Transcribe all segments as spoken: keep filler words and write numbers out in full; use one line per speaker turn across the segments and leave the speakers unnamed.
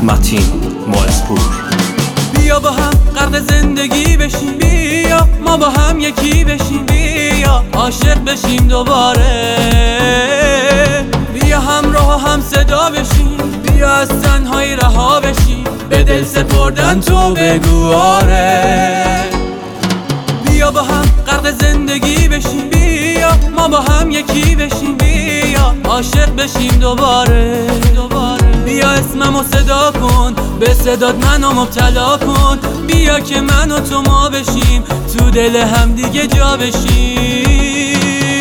متین مارسپور.
بیا با هم غرق زندگی بشیم، بیا ما با هم یکی بشیم، بیا عاشق بشیم دوباره، بیا همراه و هم صدا بشیم، بیا از تنهایی رها بشیم، به دل سپردن تو بگو آره. بیا با هم غرق زندگی بشیم، بیا ما با هم یکی بشیم، بیا عاشق بشیم دوباره، بیا اسممو صدا کن، به صدات منو مبتلا کن، بیا که من و تو ما بشیم، تو دل هم دیگه جا بشیم.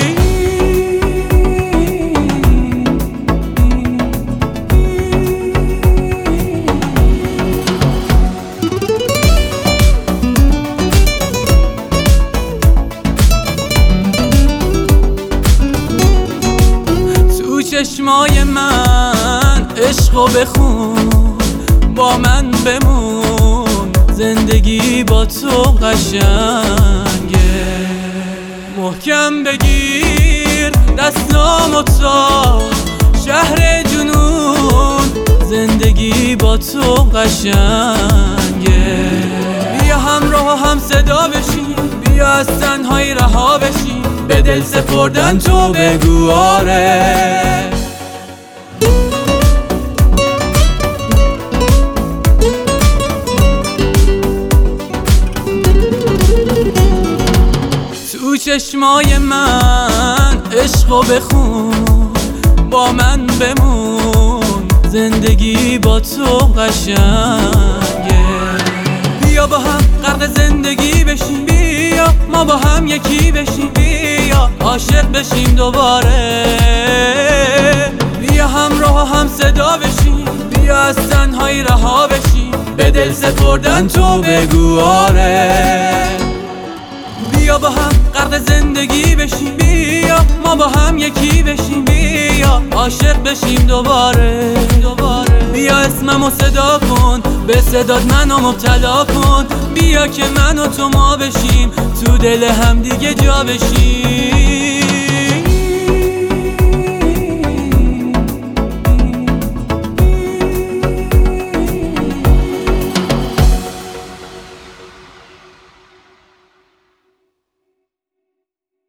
چشمای من عشقو بخون، با من بمون، زندگی با تو قشنگه، محکم بگیر دستامو تا شهر جنون، زندگی با تو قشنگه، بیا همراه و هم صدا بشیم، بیا از تنهایی رها بشیم، به دل سپردن تو بگو آره. تو چشمای من عشقو بخون، با من بمون، زندگی با تو قشنگه، بیا با هم غرق زندگی بشیم، بیا ما با هم یکی بشیم، بیا عاشق بشیم دوباره، بیا همراه و هم صدا بشیم، بیا از تنهایی رها بشیم، به دل سپردن تو بگو آره. بیا با هم غرق زندگی بشیم، بیا ما با هم یکی بشیم، بیا عاشق بشیم دوباره، بیا اسممو صدا کن، به صدات منو مبتلا کن، بیا که من و تو ما بشیم، تو دل هم دیگه جا بشیم.